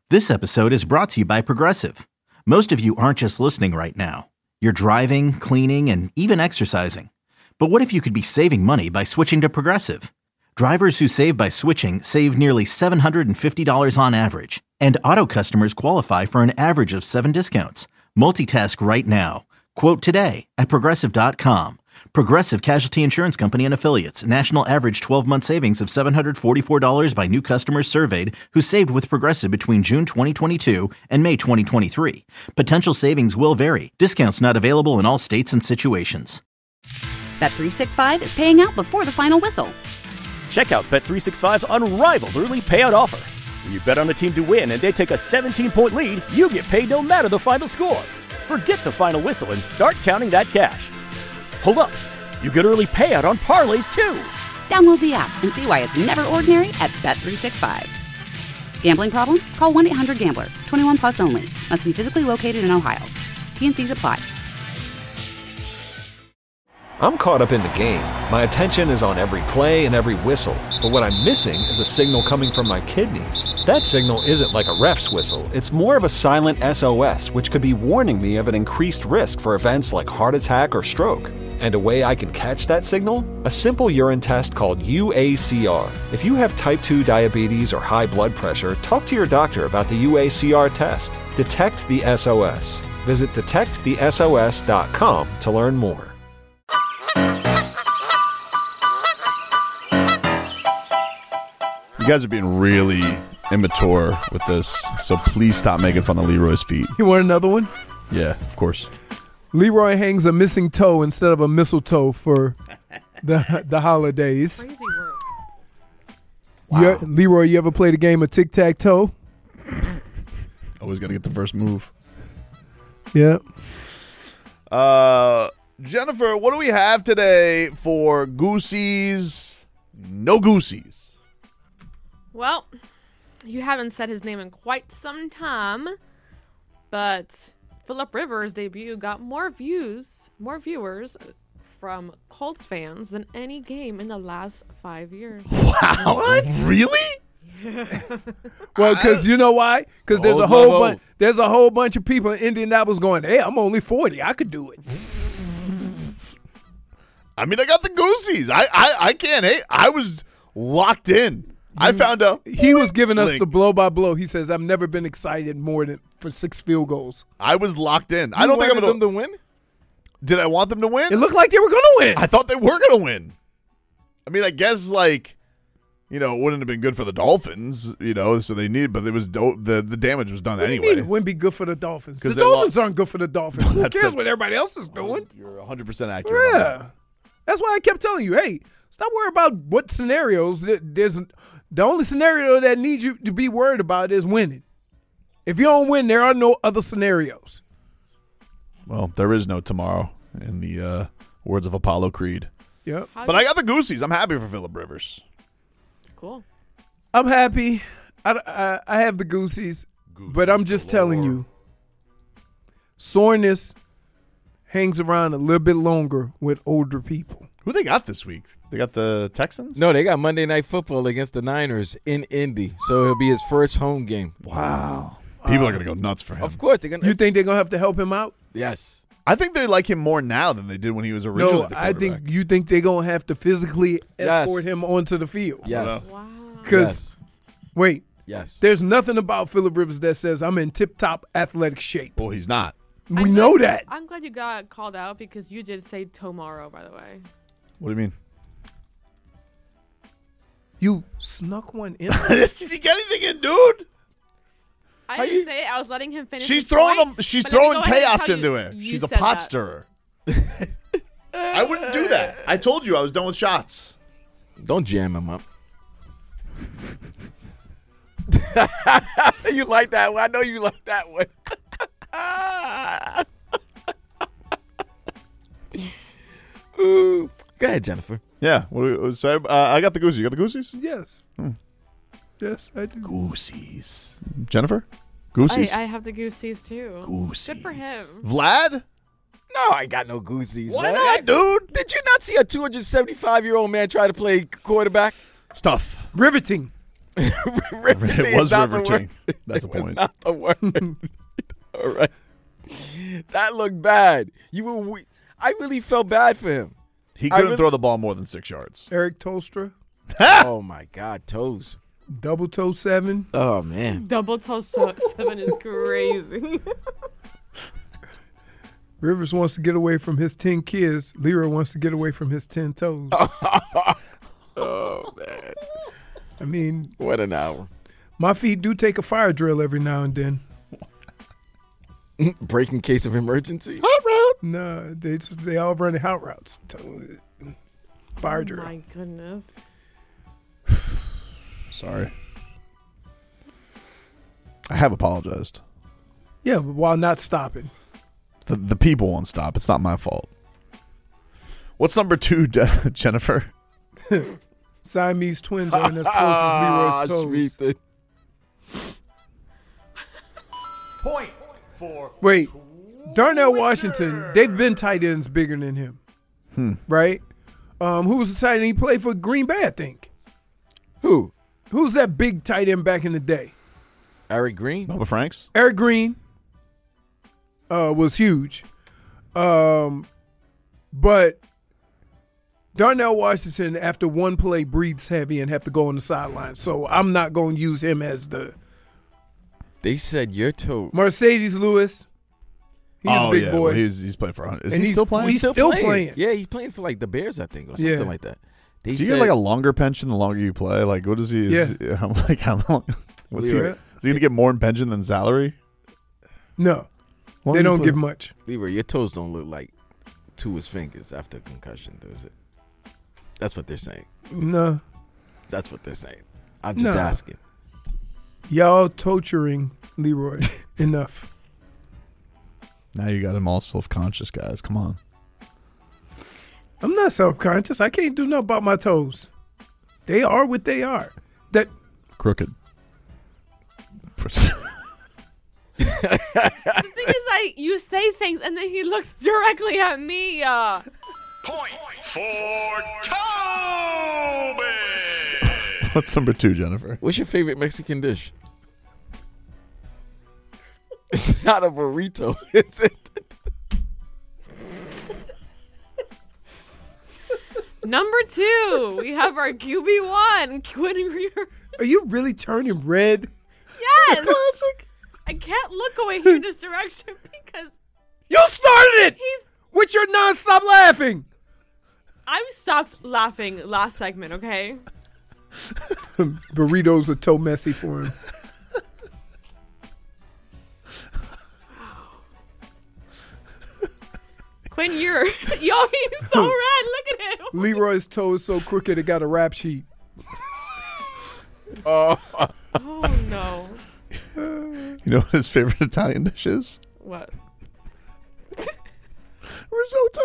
This episode is brought to you by Progressive. Most of you aren't just listening right now. You're driving, cleaning, and even exercising. But what if you could be saving money by switching to Progressive? Drivers who save by switching save nearly $750 on average. And auto customers qualify for an average of 7 discounts. Multitask right now. Quote today at Progressive.com. Progressive Casualty Insurance Company and Affiliates. National average 12-month savings of $744 by new customers surveyed who saved with Progressive between June 2022 and May 2023. Potential savings will vary. Discounts not available in all states and situations. Bet365 is paying out before the final whistle. Check out Bet365's unrivaled early payout offer. When you bet on a team to win and they take a 17-point lead, you get paid no matter the final score. Forget the final whistle and start counting that cash. Hold up. You get early payout on parlays, too. Download the app and see why it's never ordinary at Bet365. Gambling problem? Call 1-800-GAMBLER. 21 plus only. Must be physically located in Ohio. T&Cs apply. I'm caught up in the game. My attention is on every play and every whistle. But what I'm missing is a signal coming from my kidneys. That signal isn't like a ref's whistle. It's more of a silent SOS, which could be warning me of an increased risk for events like heart attack or stroke. And a way I can catch that signal? A simple urine test called UACR. If you have type 2 diabetes or high blood pressure, talk to your doctor about the UACR test. Detect the SOS. Visit detectthesos.com to learn more. You guys are being really immature with this, so please stop making fun of Leroy's feet. You want another one? Yeah, of course. Leroy hangs a missing toe instead of a mistletoe for the holidays. Crazy work. Wow. Leroy, you ever played a game of tic-tac-toe? Always got to get the first move. Yeah. Jennifer, what do we have today for Goosey's No Goosey's? Well, you haven't said his name in quite some time, but Phillip Rivers' debut got more viewers from Colts fans than any game in the last 5 years. Wow. What? Really? Yeah. Well, because you know why? Because there's a whole bunch of people in Indianapolis going, hey, I'm only 40. I could do it. I mean, I got the Goosey's. I can't hate. I was locked in. I found out. He was giving us the blow-by-blow. He says, I've never been excited more than for 6 field goals. I was locked in. I don't think I'm going them to win? Did I want them to win? It looked like they were going to win. I thought they were going to win. I mean, I guess, it wouldn't have been good for the Dolphins, so they needed, but it was the damage was done anyway. It wouldn't be good for the Dolphins. The Dolphins aren't good for the Dolphins. Who cares what everybody else is doing? You're 100% accurate. Yeah. That's why I kept telling you, hey, stop worrying about what scenarios. The only scenario that needs you to be worried about is winning. If you don't win, there are no other scenarios. Well, there is no tomorrow, in the words of Apollo Creed. Yep. But I got the Goosey's. I'm happy for Phillip Rivers. Cool. I'm happy. I have the Goosey's, but I'm just telling you, soreness hangs around a little bit longer with older people. Who they got this week? They got the Texans? No, they got Monday Night Football against the Niners in Indy. So it'll be his first home game. Wow. People are going to go nuts for him. Of course. They're gonna. You think they're going to have to help him out? Yes. I think they like him more now than they did when he was originally the quarterback. You think they're going to have to physically escort him onto the field. Yes. Wow. Because, wait. Yes. There's nothing about Phillip Rivers that says I'm in tip-top athletic shape. Well, he's not. We know that. I'm glad you got called out because you did say tomorrow, by the way. What do you mean? You snuck one in. Did you get anything in, dude? I didn't say it. I was letting him finish. She's his throwing point, She's but let me throwing go ahead and chaos tell into you, it. you She's a said pot that. stirrer. I wouldn't do that. I told you I was done with shots. Don't jam him up. You like that one? I know you like that one. Ooh. Go ahead, Jennifer. Yeah. So I got the Goosey. You got the Goosies? Yes. Yes, I do. Goosies. Jennifer? Goosies? I have the Goosies too. Goosies. Good for him. Vlad? No, I got no Goosies. Why man. not, dude? Did you not see a 275-year-old man try to play quarterback? Stuff. Riveting. It was River King. That's a It was point. not the word. All right. That looked bad. I really felt bad for him. He couldn't throw the ball more than 6 yards. Eric Tostra, Oh, my God. Toes. double toe 7. Oh, man. Double toe 7 is crazy. Rivers wants to get away from his 10 kids. Leroy wants to get away from his 10 toes. Oh, man. I mean, What an hour. my feet do take a fire drill every now and then. Break in case of emergency. No, they all run hot routes. Fire drill. Oh my goodness. Sorry. I have apologized. Yeah, but while not stopping. The people won't stop. It's not my fault. What's number 2, Jennifer? Siamese twins aren't as close as Leroy's toes. Shreeked it. Point for Wait, Darnell Washington, they've been tight ends bigger than him. Right? Who was the tight end? He played for Green Bay, I think. Who? Who's that big tight end back in the day? Eric Green? Bubba Franks? Eric Green was huge. But Darnell Washington, after one play, breathes heavy and have to go on the sideline. So I'm not going to use him as the They said your toe. Mercedes Lewis. He's a big boy. Well, he's playing for 100. Is And he still playing? he's still playing. Yeah, he's playing for like the Bears, I think, or something Yeah. like that. They Do you said, get like a longer pension the longer you play? Like, what is he? How long? What's he? Leroy. Is he going to get more in pension than salary? No, How long they does he don't play? give much. Leroy, your toes don't look like to his fingers after concussion, does it? That's what they're saying. No. That's what they're saying. I'm just No. asking. Y'all torturing Leroy enough. Now you got him all self-conscious, guys. Come on. I'm not self-conscious. I can't do nothing about my toes. They are what they are. That Crooked. The thing is, you say things and then he looks directly at me. point for Toby. What's number 2, Jennifer? What's your favorite Mexican dish? It's not a burrito, is it? Number 2, we have our QB1, Quinn Rear. are you really turning red? Yes. I can't look away here in this direction because You started it he's. with your non-stop laughing. I stopped laughing last segment. Okay. Burritos are toe messy for him. Quinn, he's so red. Look at him. Leroy's toe is so crooked it got a rap sheet. Oh no. You know what his favorite Italian dish is? What? Risotto.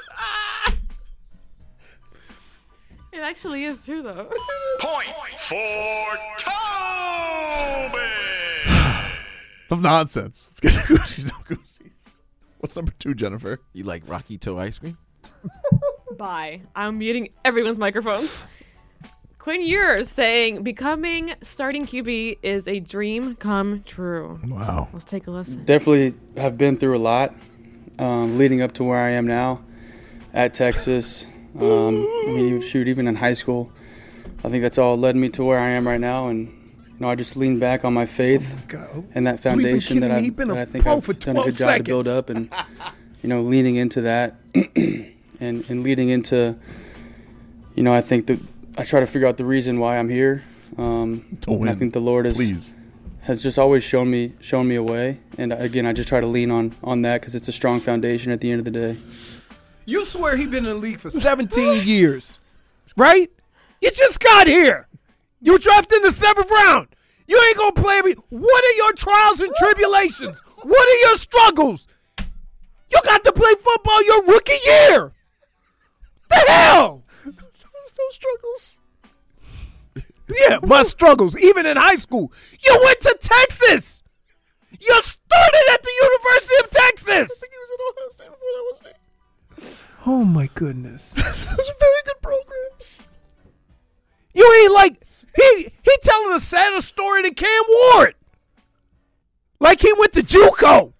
It actually is too, though. Point for Toby. Of nonsense. Let's get to Goosies, no Goosies. What's number 2, Jennifer? You like Rocky Toe ice cream? Bye. I'm muting everyone's microphones. Quinn Ewers saying becoming starting QB is a dream come true. Wow. Let's take a listen. Definitely have been through a lot leading up to where I am now at Texas. I mean, even in high school. I think that's all led me to where I am right now. And, I just lean back on my faith and that foundation that I think I've done a good job to build up. And, leaning into that and leading into, I think that I try to figure out the reason why I'm here. And I think the Lord has just always shown me a way. And again, I just try to lean on that because it's a strong foundation at the end of the day. You swear he been in the league for 17 years, right? You just got here. You were drafted in the 7th round. You ain't gonna play every. What are your trials and tribulations? What are your struggles? You got to play football your rookie year. The hell? There's no struggles. Yeah, my struggles, even in high school. You went to Texas. You started at the University of Texas. I think he was at Ohio State before that, wasn't he? Oh my goodness. Those are very good programs. You ain't like He telling a sadder story than Cam Ward. Like he went to JUCO.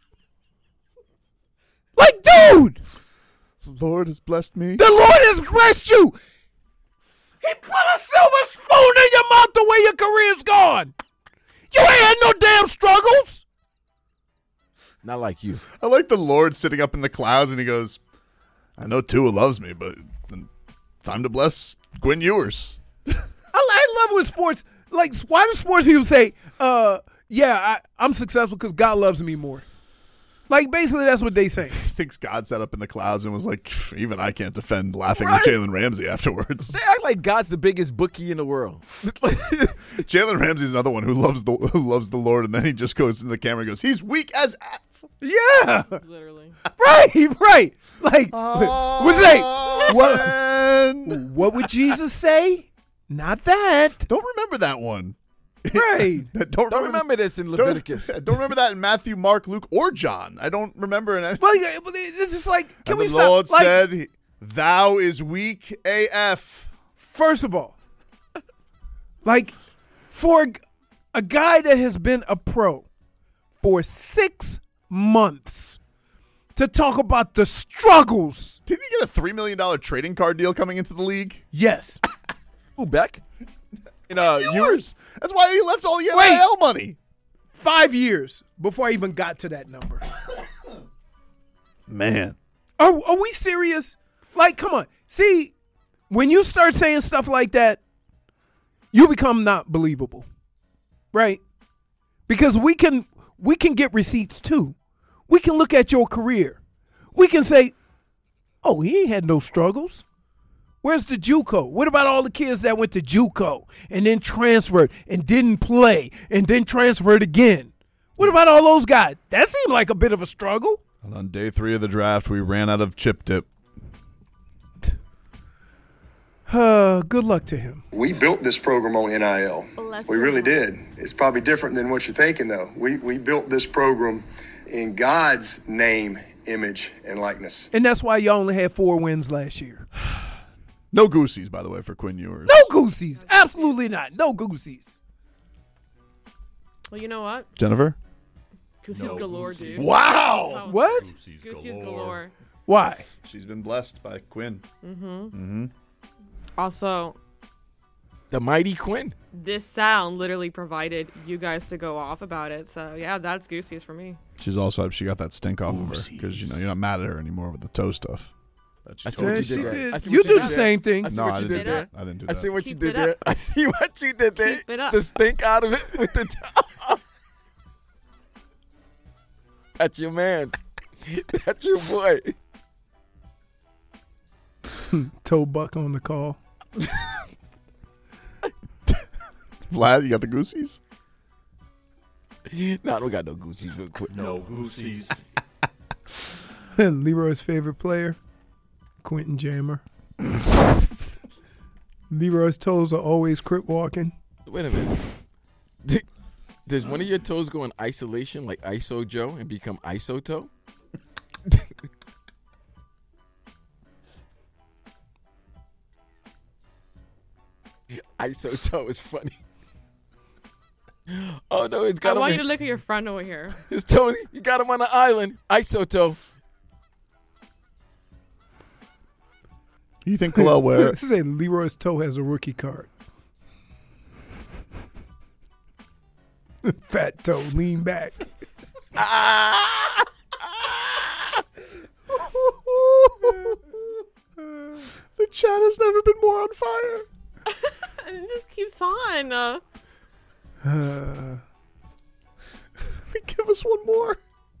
Like, dude. The Lord has blessed me. The Lord has blessed you. He put a silver spoon in your mouth the way your career's gone. You ain't had no damn struggles. Not like you. I like the Lord sitting up in the clouds, and he goes, I know Tua loves me, but time to bless Quinn Ewers. I love when sports, like, why do sports people say, I'm successful because God loves me more? Like, basically, that's what they say. He thinks God sat up in the clouds and was like, even I can't defend laughing at Jalen Ramsey afterwards. They act like God's the biggest bookie in the world. Jalen Ramsey's another one who loves the Lord, and then he just goes into the camera and goes, he's weak as F. Yeah. Literally. Right. Like, what would Jesus say? Not that. Don't remember that one. Right. Don't remember this in Leviticus. Don't remember that in Matthew, Mark, Luke, or John. I don't remember. Well, it's just like, can we the stop? Lord Like, said, thou is weak AF. first of all, like, for a guy that has been a pro for 6 months to talk about the struggles. Didn't he get a $3 million trading card deal coming into the league? Yes. Who, Beck? Yours. That's why he left all the NIL money. 5 years before I even got to that number. Man. Are we serious? Like, come on. See, when you start saying stuff like that, you become not believable. Right? Because we can get receipts too. We can look at your career. We can say, oh, he ain't had no struggles. Where's the JUCO? What about all the kids that went to JUCO and then transferred and didn't play and then transferred again? What about all those guys? That seemed like a bit of a struggle. And on day 3 of the draft, we ran out of chip dip. Good luck to him. We built this program on NIL. Bless We your really heart. did. It's probably different than what you're thinking, though. We built this program in God's name, image, and likeness. And that's why y'all only had 4 wins last year. No goosies, by the way, for Quinn Ewers. No goosies. Absolutely not. No goosies. Well, you know what? Jennifer? Goosey's galore, dude. Wow. What? Goosey's galore. Why? She's been blessed by Quinn. Also, The mighty Quinn. this sound literally provided you guys to go off about it. So, yeah, that's Goosey's for me. She got that stink off of her because you're not mad at her anymore with the toe stuff. I see Yeah, what you she did there. did. I see You what do the did same there. thing. I see No, what I you didn't did do there. that. I didn't do I that. see what you Keep did it there. up. I see what you did there. Keep it up. The stink out of it with the toe. That's your man. That's your boy. Toe Buck on the call. Vlad, you got the goosies? No, I don't got no Gucci's real quick. No goosies. Leroy's favorite player, Quentin Jammer. Leroy's toes are always crip walking. Wait a minute. Does one of your toes go in isolation like ISO Joe and become ISO toe? ISO toe is funny. Oh no, it's I got want you him. to look at your friend over here. His toe. You got him on an island. ISO toe. You think Khalil Ware? This is Leroy's toe has a rookie card. Fat toe, lean back. The chat has never been more on fire. And it just keeps on. Give us one more.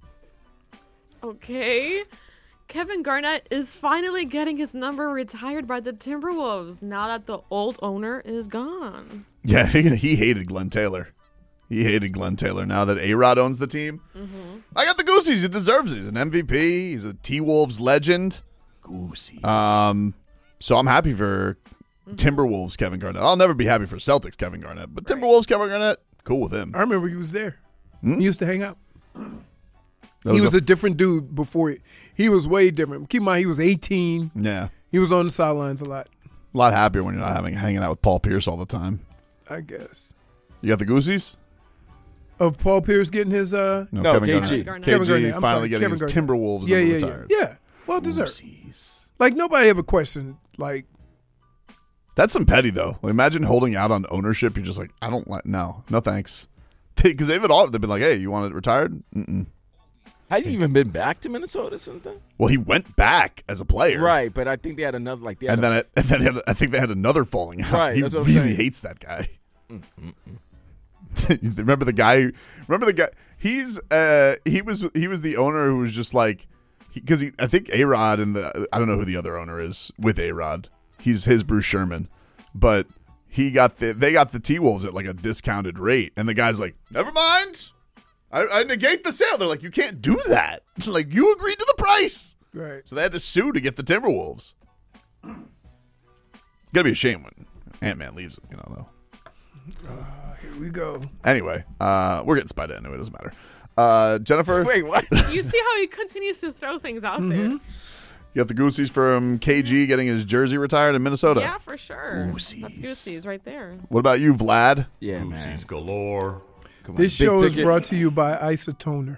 Okay. Kevin Garnett is finally getting his number retired by the Timberwolves now that the old owner is gone. Yeah, he hated Glenn Taylor. He hated Glenn Taylor. Now that A-Rod owns the team, I got the Goosies. He deserves it. He's an MVP. He's a T-Wolves legend. Goosies. So I'm happy for Timberwolves Kevin Garnett. I'll never be happy for Celtics Kevin Garnett, but Timberwolves Kevin Garnett, cool with him. I remember he was there. He used to hang out. That He was a different dude before. He was way different. Keep in mind, he was 18. yeah, He was on the sidelines a lot. a lot happier when you're not hanging out with Paul Pierce all the time. I guess. You got the Goosies? Of Paul Pierce getting his No, Kevin KG. Garnett. Kevin KG Garnett. I'm finally sorry, getting Kevin his Garnett. Timberwolves Yeah. retired. Yeah. Well deserved. Goosies. Like nobody ever questioned. Like That's some petty though. Like, imagine holding out on ownership. You're just like, I don't like. No thanks. Because they've been like, hey, you want it retired? Mm-mm. Has he even been back to Minnesota since then? Well, he went back as a player, Right, but I think they had another like. And then I think they had another falling out. Right, He that's what I'm really saying. hates that guy. Remember the guy? He was the owner who was just like, because I think A-Rod and I don't know who the other owner is with A-Rod. He's his Bruce Sherman, but they got the T-Wolves at like a discounted rate, and the guy's like, never mind, I negate the sale. They're like, you can't do that. Like, you agreed to the price, right. so they had to sue to get the Timberwolves. Gotta be a shame when Ant-Man leaves, though. Here we go. Anyway, we're getting Spider anyway. It doesn't matter. Jennifer, Wait, what? You see how he continues to throw things out there. you got the Goosies from KG getting his jersey retired in Minnesota. Yeah, for sure. Goosies. That's Goosies right there. What about you, Vlad? Yeah, man. Goosies galore. Come on, This big show is ticket. brought to you by Isotoner.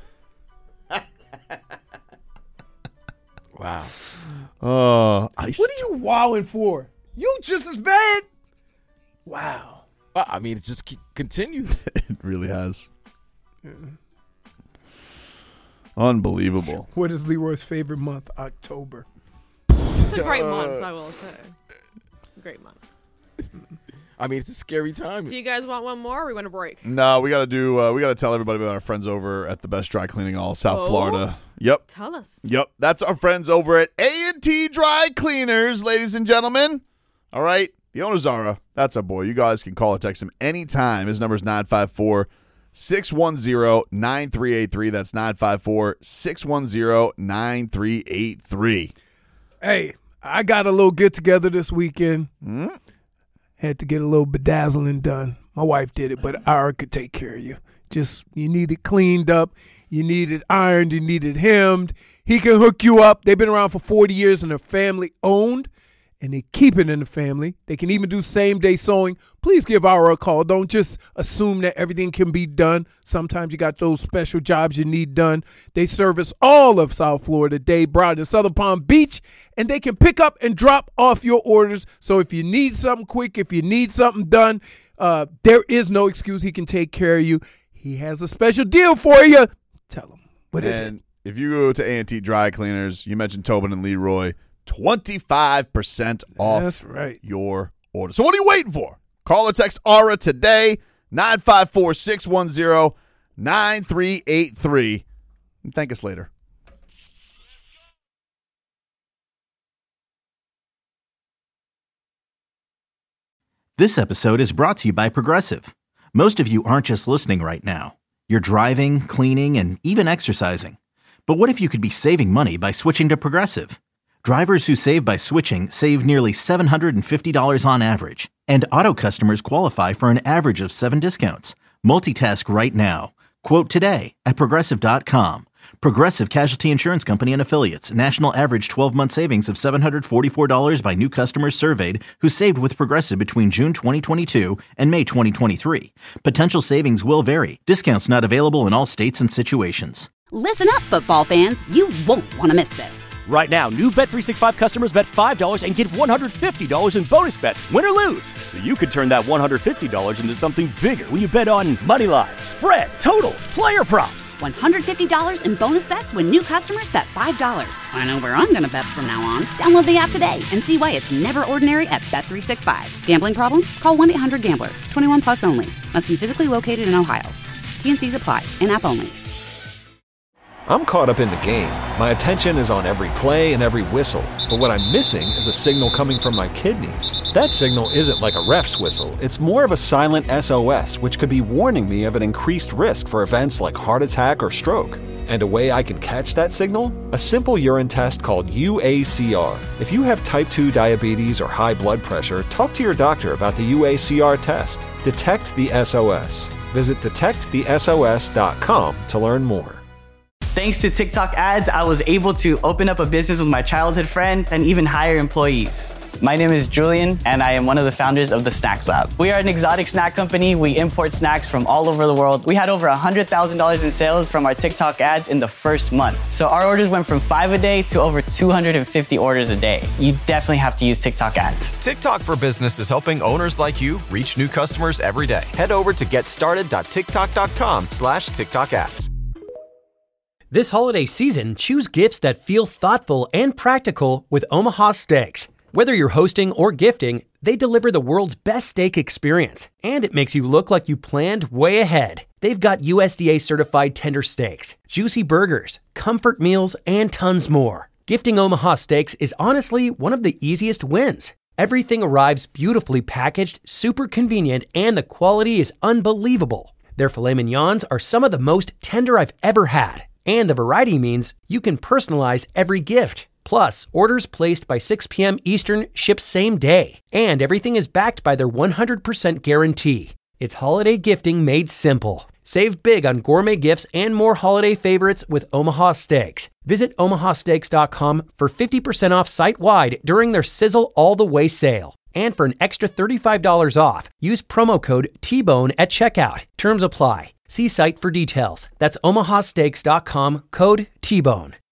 Wow. Ice. What are you wowing for? You just as bad. Wow. Well, I mean, it just continues. It really has. Unbelievable. What is Leroy's favorite month? October. It's a great month, I will say. It's a great month. I mean, it's a scary time. Do you guys want one more or we want a break? No, we got to tell everybody about our friends over at the best dry cleaning in all South Florida. Yep. Tell us. Yep. That's our friends over at A&T Dry Cleaners, ladies and gentlemen. All right. The owner, Zara. That's our boy. You guys can call or text him anytime. His number is 954-610-9383. That's 954-610-9383. Hey, I got a little get together this weekend. Had to get a little bedazzling done. My wife did it, but I could take care of you. Just, you need it cleaned up. You need it ironed. You need it hemmed. He can hook you up. They've been around for 40 years and they're family owned. And they keep it in the family. They can even do same-day sewing. Please give Aura a call. Don't just assume that everything can be done. Sometimes you got those special jobs you need done. They service all of South Florida, Dade, Broward, and Southern Palm Beach, and they can pick up and drop off your orders. So if you need something quick, if you need something done, there is no excuse. He can take care of you. He has a special deal for you. Tell him. What is it? And if you go to A&T Dry Cleaners, you mentioned Tobin and Leroy, 25% off That's right. your order. So what are you waiting for? Call or text Aura today, 954-610-9383. And thank us later. This episode is brought to you by Progressive. Most of you aren't just listening right now. You're driving, cleaning, and even exercising. But what if you could be saving money by switching to Progressive? Drivers who save by switching save nearly $750 on average, and auto customers qualify for an average of 7 discounts. Multitask right now. Quote today at Progressive.com. Progressive Casualty Insurance Company and Affiliates. National average 12-month savings of $744 by new customers surveyed who saved with Progressive between June 2022 and May 2023. Potential savings will vary. Discounts not available in all states and situations. Listen up, football fans. You won't want to miss this. Right now, new Bet365 customers bet $5 and get $150 in bonus bets, win or lose. So you could turn that $150 into something bigger when you bet on money line, spread, totals, player props. $150 in bonus bets when new customers bet $5. I know where I'm going to bet from now on. Download the app today and see why it's never ordinary at Bet365. Gambling problem? Call 1-800-GAMBLER. 21 plus only. Must be physically located in Ohio. T&Cs apply. In-app only. I'm caught up in the game. My attention is on every play and every whistle. But what I'm missing is a signal coming from my kidneys. That signal isn't like a ref's whistle. It's more of a silent SOS, which could be warning me of an increased risk for events like heart attack or stroke. And a way I can catch that signal? A simple urine test called UACR. If you have type 2 diabetes or high blood pressure, talk to your doctor about the UACR test. Detect the SOS. Visit detectthesos.com to learn more. Thanks to TikTok ads, I was able to open up a business with my childhood friend and even hire employees. My name is Julian, and I am one of the founders of the Snacks Lab. We are an exotic snack company. We import snacks from all over the world. We had over $100,000 in sales from our TikTok ads in the first month. So our orders went from 5 a day to over 250 orders a day. You definitely have to use TikTok ads. TikTok for Business is helping owners like you reach new customers every day. Head over to getstarted.tiktok.com/TikTok ads. This holiday season, choose gifts that feel thoughtful and practical with Omaha Steaks. Whether you're hosting or gifting, they deliver the world's best steak experience, and it makes you look like you planned way ahead. They've got USDA certified tender steaks, juicy burgers, comfort meals, and tons more. Gifting Omaha Steaks is honestly one of the easiest wins. Everything arrives beautifully packaged, super convenient, and the quality is unbelievable. Their filet mignons are some of the most tender I've ever had. And the variety means you can personalize every gift. Plus, orders placed by 6 p.m. Eastern ship same day. And everything is backed by their 100% guarantee. It's holiday gifting made simple. Save big on gourmet gifts and more holiday favorites with Omaha Steaks. Visit omahasteaks.com for 50% off site-wide during their Sizzle All the Way sale. And for an extra $35 off, use promo code TBONE at checkout. Terms apply. See site for details. That's omahasteaks.com, code TBONE.